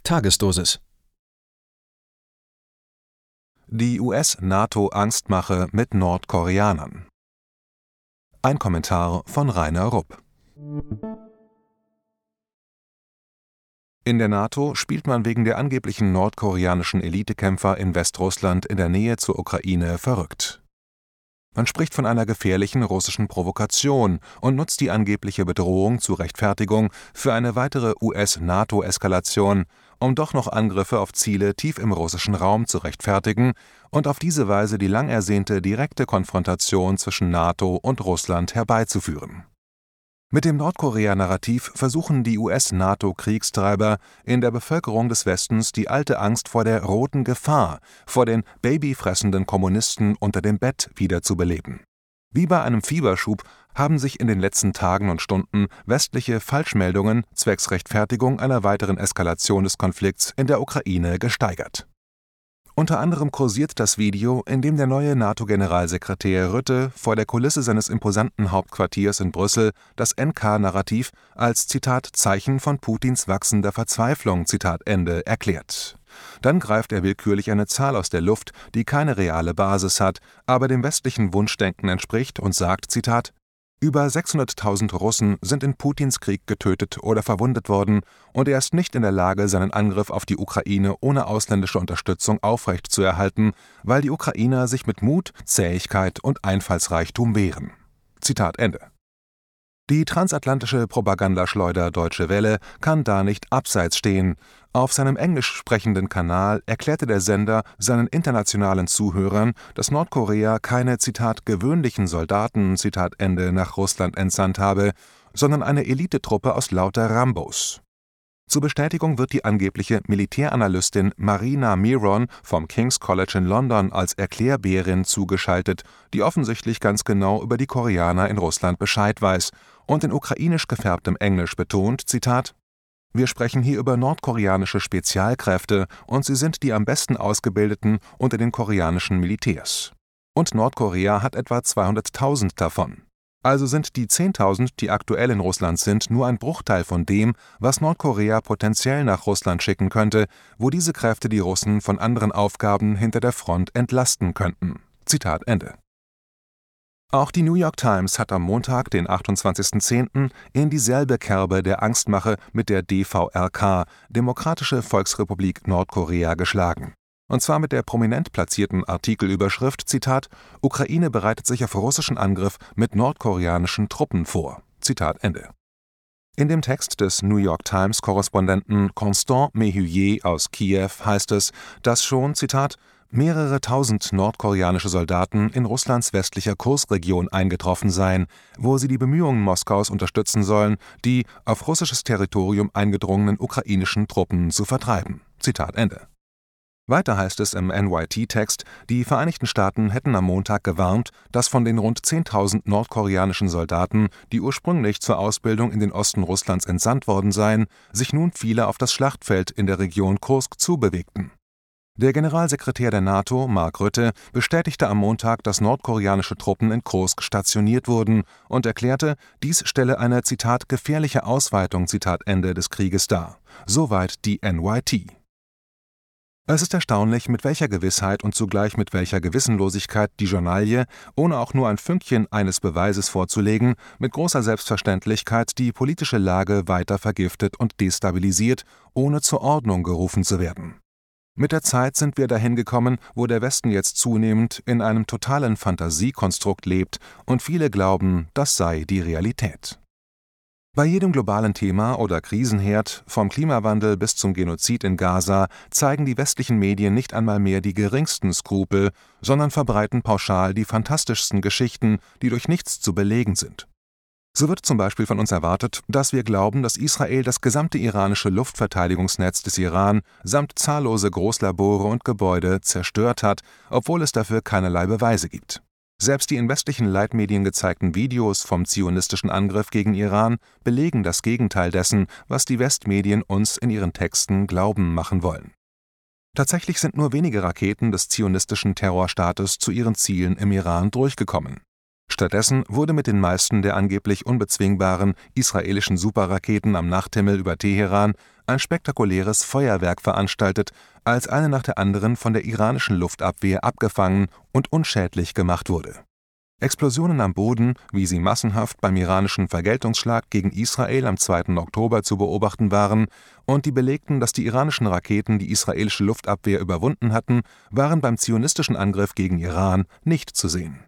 Tagesdosis. Die US-NATO-Angstmache mit Nordkoreanern. Ein Kommentar von Rainer Rupp. In der NATO spielt man wegen der angeblichen nordkoreanischen Elitekämpfer in Westrussland in der Nähe zur Ukraine verrückt. Man spricht von einer gefährlichen russischen Provokation und nutzt die angebliche Bedrohung zur Rechtfertigung für eine weitere US-NATO-Eskalation, um doch noch Angriffe auf Ziele tief im russischen Raum zu rechtfertigen und auf diese Weise die lang ersehnte direkte Konfrontation zwischen NATO und Russland herbeizuführen. Mit dem Nordkorea-Narrativ versuchen die US-NATO-Kriegstreiber in der Bevölkerung des Westens die alte Angst vor der roten Gefahr, vor den babyfressenden Kommunisten unter dem Bett wiederzubeleben. Wie bei einem Fieberschub haben sich in den letzten Tagen und Stunden westliche Falschmeldungen zwecks Rechtfertigung einer weiteren Eskalation des Konflikts in der Ukraine gesteigert. Unter anderem kursiert das Video, in dem der neue NATO-Generalsekretär Rutte vor der Kulisse seines imposanten Hauptquartiers in Brüssel das NK-Narrativ als Zitat Zeichen von Putins wachsender Verzweiflung Zitat Ende erklärt. Dann greift er willkürlich eine Zahl aus der Luft, die keine reale Basis hat, aber dem westlichen Wunschdenken entspricht und sagt Zitat über 600.000 Russen sind in Putins Krieg getötet oder verwundet worden und er ist nicht in der Lage, seinen Angriff auf die Ukraine ohne ausländische Unterstützung aufrechtzuerhalten, weil die Ukrainer sich mit Mut, Zähigkeit und Einfallsreichtum wehren. Zitat Ende. Die transatlantische Propagandaschleuder Deutsche Welle kann da nicht abseits stehen. Auf seinem englisch sprechenden Kanal erklärte der Sender seinen internationalen Zuhörern, dass Nordkorea keine Zitat gewöhnlichen Soldaten Zitat Ende nach Russland entsandt habe, sondern eine Elitetruppe aus lauter Rambos. Zur Bestätigung wird die angebliche Militäranalystin Marina Miron vom King's College in London als Erklärbärin zugeschaltet, die offensichtlich ganz genau über die Koreaner in Russland Bescheid weiß und in ukrainisch gefärbtem Englisch betont, Zitat, wir sprechen hier über nordkoreanische Spezialkräfte und sie sind die am besten ausgebildeten unter den koreanischen Militärs. Und Nordkorea hat etwa 200.000 davon. Also sind die 10.000, die aktuell in Russland sind, nur ein Bruchteil von dem, was Nordkorea potenziell nach Russland schicken könnte, wo diese Kräfte die Russen von anderen Aufgaben hinter der Front entlasten könnten. Zitat Ende. Auch die New York Times hat am Montag, den 28.10., in dieselbe Kerbe der Angstmache mit der DVRK, Demokratische Volksrepublik Nordkorea, geschlagen. Und zwar mit der prominent platzierten Artikelüberschrift, Zitat, Ukraine bereitet sich auf russischen Angriff mit nordkoreanischen Truppen vor. Zitat Ende. In dem Text des New York Times-Korrespondenten Constant Mehuye aus Kiew heißt es, dass schon, Zitat, mehrere tausend nordkoreanische Soldaten in Russlands westlicher Kursregion eingetroffen seien, wo sie die Bemühungen Moskaus unterstützen sollen, die auf russisches Territorium eingedrungenen ukrainischen Truppen zu vertreiben. Zitat Ende. Weiter heißt es im NYT-Text, die Vereinigten Staaten hätten am Montag gewarnt, dass von den rund 10.000 nordkoreanischen Soldaten, die ursprünglich zur Ausbildung in den Osten Russlands entsandt worden seien, sich nun viele auf das Schlachtfeld in der Region Kursk zubewegten. Der Generalsekretär der NATO, Mark Rutte, bestätigte am Montag, dass nordkoreanische Truppen in Kursk stationiert wurden und erklärte, dies stelle eine, Zitat, gefährliche Ausweitung, Zitat Ende, des Krieges dar. Soweit die NYT. Es ist erstaunlich, mit welcher Gewissheit und zugleich mit welcher Gewissenlosigkeit die Journalie, ohne auch nur ein Fünkchen eines Beweises vorzulegen, mit großer Selbstverständlichkeit die politische Lage weiter vergiftet und destabilisiert, ohne zur Ordnung gerufen zu werden. Mit der Zeit sind wir dahin gekommen, wo der Westen jetzt zunehmend in einem totalen Fantasiekonstrukt lebt und viele glauben, das sei die Realität. Bei jedem globalen Thema oder Krisenherd, vom Klimawandel bis zum Genozid in Gaza, zeigen die westlichen Medien nicht einmal mehr die geringsten Skrupel, sondern verbreiten pauschal die fantastischsten Geschichten, die durch nichts zu belegen sind. So wird zum Beispiel von uns erwartet, dass wir glauben, dass Israel das gesamte iranische Luftverteidigungsnetz des Iran samt zahllose Großlabore und Gebäude zerstört hat, obwohl es dafür keinerlei Beweise gibt. Selbst die in westlichen Leitmedien gezeigten Videos vom zionistischen Angriff gegen Iran belegen das Gegenteil dessen, was die Westmedien uns in ihren Texten glauben machen wollen. Tatsächlich sind nur wenige Raketen des zionistischen Terrorstaates zu ihren Zielen im Iran durchgekommen. Stattdessen wurde mit den meisten der angeblich unbezwingbaren israelischen Superraketen am Nachthimmel über Teheran ein spektakuläres Feuerwerk veranstaltet, als eine nach der anderen von der iranischen Luftabwehr abgefangen und unschädlich gemacht wurde. Explosionen am Boden, wie sie massenhaft beim iranischen Vergeltungsschlag gegen Israel am 2. Oktober zu beobachten waren und die belegten, dass die iranischen Raketen die israelische Luftabwehr überwunden hatten, waren beim zionistischen Angriff gegen Iran nicht zu sehen.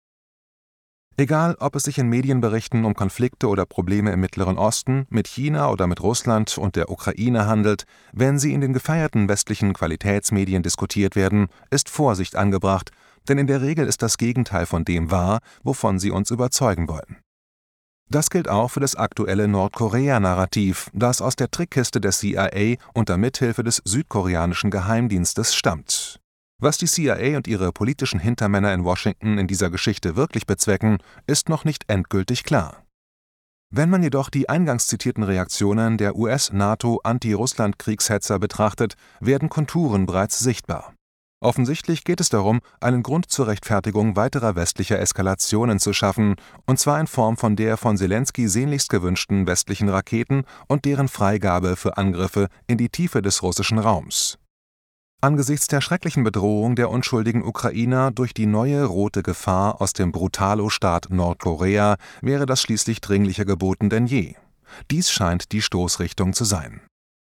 Egal, ob es sich in Medienberichten um Konflikte oder Probleme im Mittleren Osten, mit China oder mit Russland und der Ukraine handelt, wenn sie in den gefeierten westlichen Qualitätsmedien diskutiert werden, ist Vorsicht angebracht, denn in der Regel ist das Gegenteil von dem wahr, wovon sie uns überzeugen wollen. Das gilt auch für das aktuelle Nordkorea-Narrativ, das aus der Trickkiste der CIA unter Mithilfe des südkoreanischen Geheimdienstes stammt. Was die CIA und ihre politischen Hintermänner in Washington in dieser Geschichte wirklich bezwecken, ist noch nicht endgültig klar. Wenn man jedoch die eingangs zitierten Reaktionen der US-NATO-Anti-Russland-Kriegshetzer betrachtet, werden Konturen bereits sichtbar. Offensichtlich geht es darum, einen Grund zur Rechtfertigung weiterer westlicher Eskalationen zu schaffen, und zwar in Form von der von Selenskyj sehnlichst gewünschten westlichen Raketen und deren Freigabe für Angriffe in die Tiefe des russischen Raums. Angesichts der schrecklichen Bedrohung der unschuldigen Ukrainer durch die neue rote Gefahr aus dem Brutalo-Staat Nordkorea wäre das schließlich dringlicher geboten denn je. Dies scheint die Stoßrichtung zu sein.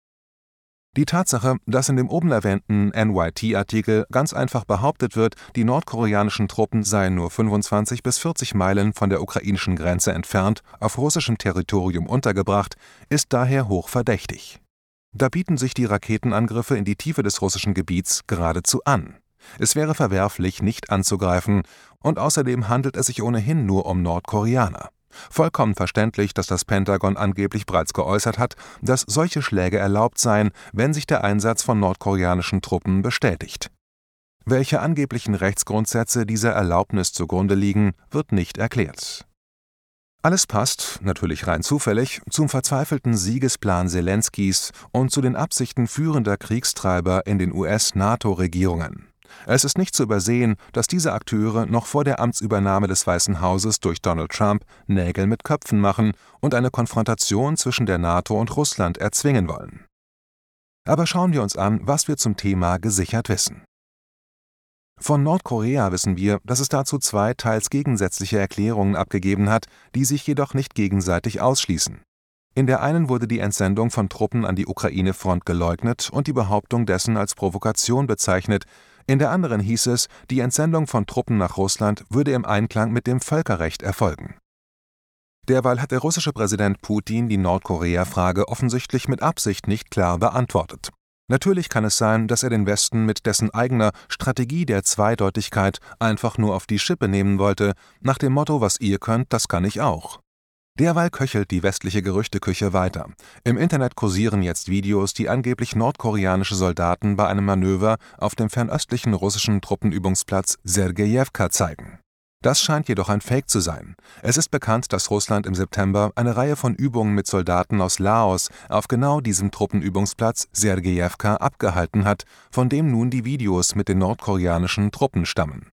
Die Tatsache, dass in dem oben erwähnten NYT-Artikel ganz einfach behauptet wird, die nordkoreanischen Truppen seien nur 25 bis 40 Meilen von der ukrainischen Grenze entfernt auf russischem Territorium untergebracht, ist daher hochverdächtig. Da bieten sich die Raketenangriffe in die Tiefe des russischen Gebiets geradezu an. Es wäre verwerflich, nicht anzugreifen, und außerdem handelt es sich ohnehin nur um Nordkoreaner. Vollkommen verständlich, dass das Pentagon angeblich bereits geäußert hat, dass solche Schläge erlaubt seien, wenn sich der Einsatz von nordkoreanischen Truppen bestätigt. Welche angeblichen Rechtsgrundsätze dieser Erlaubnis zugrunde liegen, wird nicht erklärt. Alles passt, natürlich rein zufällig, zum verzweifelten Siegesplan Selenskys und zu den Absichten führender Kriegstreiber in den US-NATO-Regierungen. Es ist nicht zu übersehen, dass diese Akteure noch vor der Amtsübernahme des Weißen Hauses durch Donald Trump Nägel mit Köpfen machen und eine Konfrontation zwischen der NATO und Russland erzwingen wollen. Aber schauen wir uns an, was wir zum Thema gesichert wissen. Von Nordkorea wissen wir, dass es dazu zwei teils gegensätzliche Erklärungen abgegeben hat, die sich jedoch nicht gegenseitig ausschließen. In der einen wurde die Entsendung von Truppen an die Ukraine-Front geleugnet und die Behauptung dessen als Provokation bezeichnet. In der anderen hieß es, die Entsendung von Truppen nach Russland würde im Einklang mit dem Völkerrecht erfolgen. Derweil hat der russische Präsident Putin die Nordkorea-Frage offensichtlich mit Absicht nicht klar beantwortet. Natürlich kann es sein, dass er den Westen mit dessen eigener Strategie der Zweideutigkeit einfach nur auf die Schippe nehmen wollte, nach dem Motto: Was ihr könnt, das kann ich auch. Derweil köchelt die westliche Gerüchteküche weiter. Im Internet kursieren jetzt Videos, die angeblich nordkoreanische Soldaten bei einem Manöver auf dem fernöstlichen russischen Truppenübungsplatz Sergejewka zeigen. Das scheint jedoch ein Fake zu sein. Es ist bekannt, dass Russland im September eine Reihe von Übungen mit Soldaten aus Laos auf genau diesem Truppenübungsplatz Sergejewka abgehalten hat, von dem nun die Videos mit den nordkoreanischen Truppen stammen.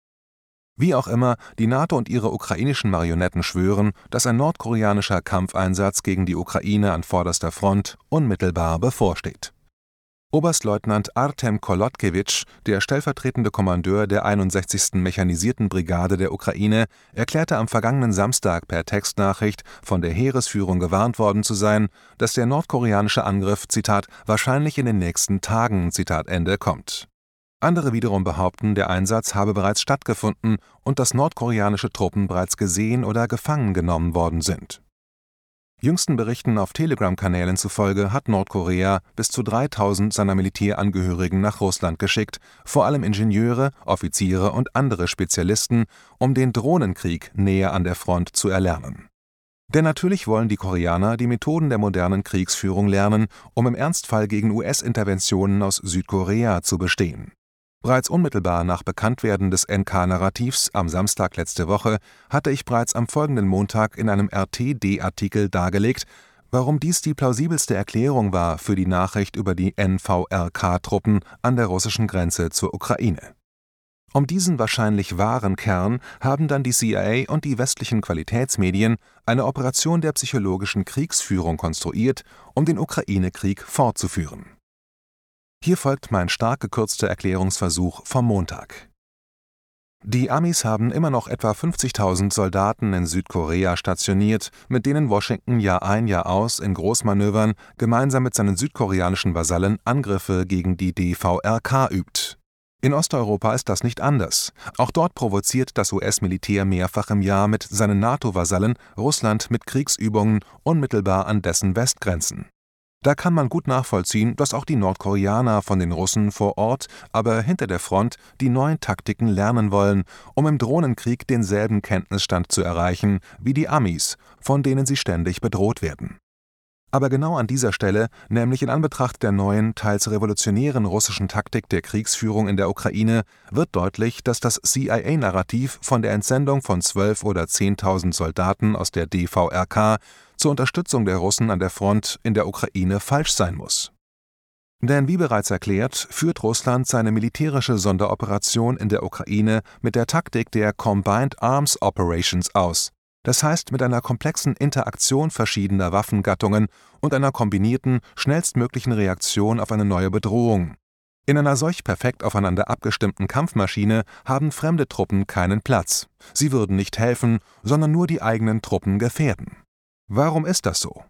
Wie auch immer, die NATO und ihre ukrainischen Marionetten schwören, dass ein nordkoreanischer Kampfeinsatz gegen die Ukraine an vorderster Front unmittelbar bevorsteht. Oberstleutnant Artem Kolotkewitsch, der stellvertretende Kommandeur der 61. Mechanisierten Brigade der Ukraine, erklärte am vergangenen Samstag per Textnachricht, von der Heeresführung gewarnt worden zu sein, dass der nordkoreanische Angriff, Zitat, wahrscheinlich in den nächsten Tagen, Zitat Ende, kommt. Andere wiederum behaupten, der Einsatz habe bereits stattgefunden und dass nordkoreanische Truppen bereits gesehen oder gefangen genommen worden sind. Jüngsten Berichten auf Telegram-Kanälen zufolge hat Nordkorea bis zu 3000 seiner Militärangehörigen nach Russland geschickt, vor allem Ingenieure, Offiziere und andere Spezialisten, um den Drohnenkrieg näher an der Front zu erlernen. Denn natürlich wollen die Koreaner die Methoden der modernen Kriegsführung lernen, um im Ernstfall gegen US-Interventionen aus Südkorea zu bestehen. Bereits unmittelbar nach Bekanntwerden des NK-Narrativs am Samstag letzte Woche hatte ich bereits am folgenden Montag in einem RT-D-Artikel dargelegt, warum dies die plausibelste Erklärung war für die Nachricht über die NVRK-Truppen an der russischen Grenze zur Ukraine. Um diesen wahrscheinlich wahren Kern haben dann die CIA und die westlichen Qualitätsmedien eine Operation der psychologischen Kriegsführung konstruiert, um den Ukraine-Krieg fortzuführen. Hier folgt mein stark gekürzter Erklärungsversuch vom Montag. Die Amis haben immer noch etwa 50.000 Soldaten in Südkorea stationiert, mit denen Washington Jahr ein, Jahr aus in Großmanövern gemeinsam mit seinen südkoreanischen Vasallen Angriffe gegen die DVRK übt. In Osteuropa ist das nicht anders. Auch dort provoziert das US-Militär mehrfach im Jahr mit seinen NATO-Vasallen Russland mit Kriegsübungen unmittelbar an dessen Westgrenzen. Da kann man gut nachvollziehen, dass auch die Nordkoreaner von den Russen vor Ort, aber hinter der Front, die neuen Taktiken lernen wollen, um im Drohnenkrieg denselben Kenntnisstand zu erreichen wie die Amis, von denen sie ständig bedroht werden. Aber genau an dieser Stelle, nämlich in Anbetracht der neuen, teils revolutionären russischen Taktik der Kriegsführung in der Ukraine, wird deutlich, dass das CIA-Narrativ von der Entsendung von 12.000 oder 10.000 Soldaten aus der DVRK zur Unterstützung der Russen an der Front in der Ukraine falsch sein muss. Denn wie bereits erklärt, führt Russland seine militärische Sonderoperation in der Ukraine mit der Taktik der Combined Arms Operations aus. Das heißt mit einer komplexen Interaktion verschiedener Waffengattungen und einer kombinierten, schnellstmöglichen Reaktion auf eine neue Bedrohung. In einer solch perfekt aufeinander abgestimmten Kampfmaschine haben fremde Truppen keinen Platz. Sie würden nicht helfen, sondern nur die eigenen Truppen gefährden. Warum ist das so?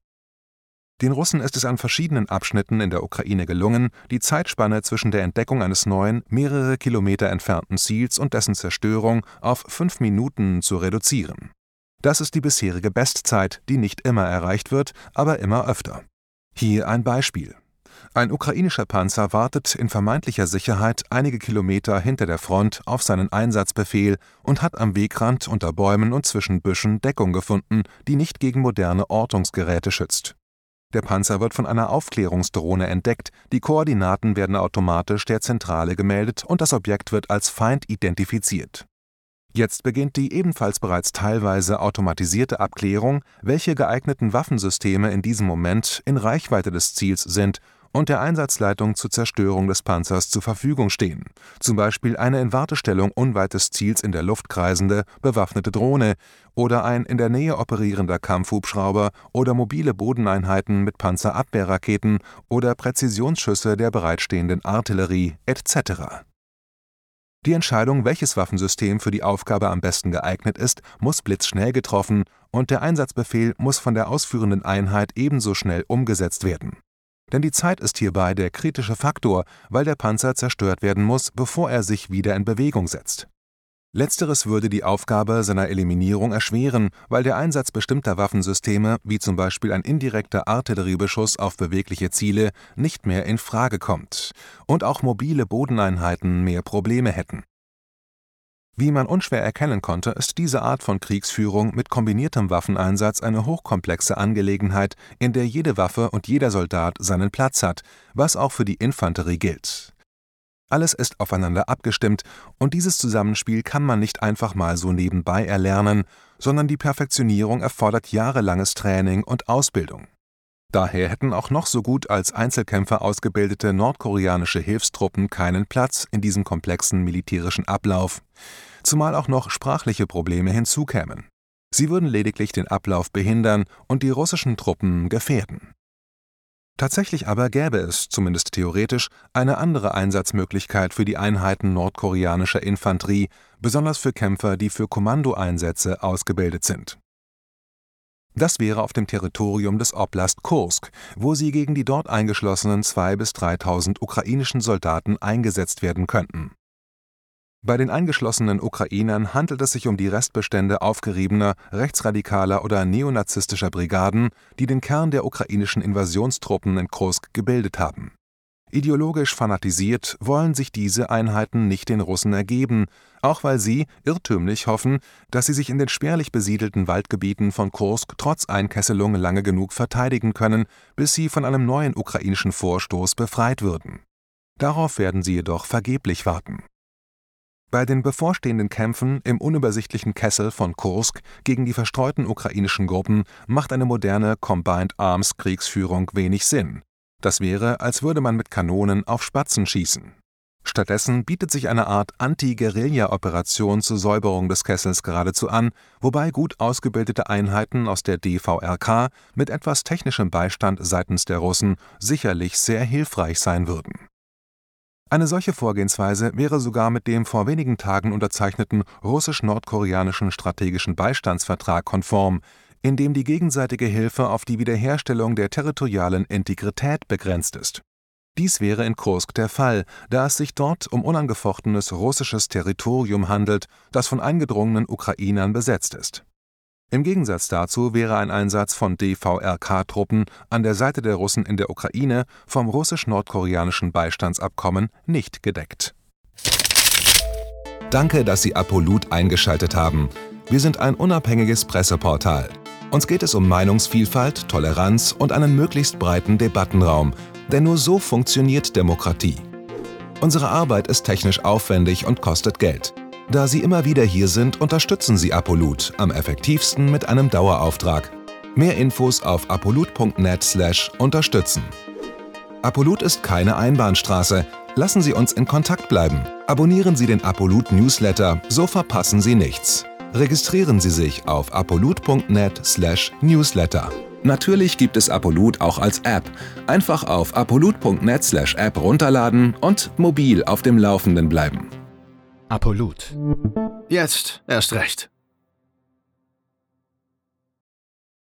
Den Russen ist es an verschiedenen Abschnitten in der Ukraine gelungen, die Zeitspanne zwischen der Entdeckung eines neuen, mehrere Kilometer entfernten Ziels und dessen Zerstörung auf 5 Minuten zu reduzieren. Das ist die bisherige Bestzeit, die nicht immer erreicht wird, aber immer öfter. Hier ein Beispiel. Ein ukrainischer Panzer wartet in vermeintlicher Sicherheit einige Kilometer hinter der Front auf seinen Einsatzbefehl und hat am Wegrand unter Bäumen und zwischen Büschen Deckung gefunden, die nicht gegen moderne Ortungsgeräte schützt. Der Panzer wird von einer Aufklärungsdrohne entdeckt, die Koordinaten werden automatisch der Zentrale gemeldet und das Objekt wird als Feind identifiziert. Jetzt beginnt die ebenfalls bereits teilweise automatisierte Abklärung, welche geeigneten Waffensysteme in diesem Moment in Reichweite des Ziels sind und der Einsatzleitung zur Zerstörung des Panzers zur Verfügung stehen, zum Beispiel eine in Wartestellung unweit des Ziels in der Luft kreisende, bewaffnete Drohne oder ein in der Nähe operierender Kampfhubschrauber oder mobile Bodeneinheiten mit Panzerabwehrraketen oder Präzisionsschüsse der bereitstehenden Artillerie etc. Die Entscheidung, welches Waffensystem für die Aufgabe am besten geeignet ist, muss blitzschnell getroffen und der Einsatzbefehl muss von der ausführenden Einheit ebenso schnell umgesetzt werden. Denn die Zeit ist hierbei der kritische Faktor, weil der Panzer zerstört werden muss, bevor er sich wieder in Bewegung setzt. Letzteres würde die Aufgabe seiner Eliminierung erschweren, weil der Einsatz bestimmter Waffensysteme, wie zum Beispiel ein indirekter Artilleriebeschuss auf bewegliche Ziele, nicht mehr in Frage kommt und auch mobile Bodeneinheiten mehr Probleme hätten. Wie man unschwer erkennen konnte, ist diese Art von Kriegsführung mit kombiniertem Waffeneinsatz eine hochkomplexe Angelegenheit, in der jede Waffe und jeder Soldat seinen Platz hat, was auch für die Infanterie gilt. Alles ist aufeinander abgestimmt und dieses Zusammenspiel kann man nicht einfach mal so nebenbei erlernen, sondern die Perfektionierung erfordert jahrelanges Training und Ausbildung. Daher hätten auch noch so gut als Einzelkämpfer ausgebildete nordkoreanische Hilfstruppen keinen Platz in diesem komplexen militärischen Ablauf, zumal auch noch sprachliche Probleme hinzukämen. Sie würden lediglich den Ablauf behindern und die russischen Truppen gefährden. Tatsächlich aber gäbe es, zumindest theoretisch, eine andere Einsatzmöglichkeit für die Einheiten nordkoreanischer Infanterie, besonders für Kämpfer, die für Kommandoeinsätze ausgebildet sind. Das wäre auf dem Territorium des Oblast Kursk, wo sie gegen die dort eingeschlossenen 2.000 bis 3.000 ukrainischen Soldaten eingesetzt werden könnten. Bei den eingeschlossenen Ukrainern handelt es sich um die Restbestände aufgeriebener, rechtsradikaler oder neonazistischer Brigaden, die den Kern der ukrainischen Invasionstruppen in Kursk gebildet haben. Ideologisch fanatisiert wollen sich diese Einheiten nicht den Russen ergeben, auch weil sie irrtümlich hoffen, dass sie sich in den spärlich besiedelten Waldgebieten von Kursk trotz Einkesselung lange genug verteidigen können, bis sie von einem neuen ukrainischen Vorstoß befreit würden. Darauf werden sie jedoch vergeblich warten. Bei den bevorstehenden Kämpfen im unübersichtlichen Kessel von Kursk gegen die verstreuten ukrainischen Gruppen macht eine moderne Combined Arms Kriegsführung wenig Sinn. Das wäre, als würde man mit Kanonen auf Spatzen schießen. Stattdessen bietet sich eine Art Anti-Guerilla-Operation zur Säuberung des Kessels geradezu an, wobei gut ausgebildete Einheiten aus der DVRK mit etwas technischem Beistand seitens der Russen sicherlich sehr hilfreich sein würden. Eine solche Vorgehensweise wäre sogar mit dem vor wenigen Tagen unterzeichneten russisch-nordkoreanischen strategischen Beistandsvertrag konform, in dem die gegenseitige Hilfe auf die Wiederherstellung der territorialen Integrität begrenzt ist. Dies wäre in Kursk der Fall, da es sich dort um unangefochtenes russisches Territorium handelt, das von eingedrungenen Ukrainern besetzt ist. Im Gegensatz dazu wäre ein Einsatz von DVRK-Truppen an der Seite der Russen in der Ukraine vom russisch-nordkoreanischen Beistandsabkommen nicht gedeckt. Danke, dass Sie Apolut eingeschaltet haben. Wir sind ein unabhängiges Presseportal. Uns geht es um Meinungsvielfalt, Toleranz und einen möglichst breiten Debattenraum, denn nur so funktioniert Demokratie. Unsere Arbeit ist technisch aufwendig und kostet Geld. Da Sie immer wieder hier sind, unterstützen Sie Apolut am effektivsten mit einem Dauerauftrag. Mehr Infos auf apolut.net/unterstützen. Apolut ist keine Einbahnstraße. Lassen Sie uns in Kontakt bleiben. Abonnieren Sie den Apolut Newsletter, so verpassen Sie nichts. Registrieren Sie sich auf apolut.net/newsletter. Natürlich gibt es Apolut auch als App. Einfach auf apolut.net/app runterladen und mobil auf dem Laufenden bleiben. Apolut. Jetzt erst recht.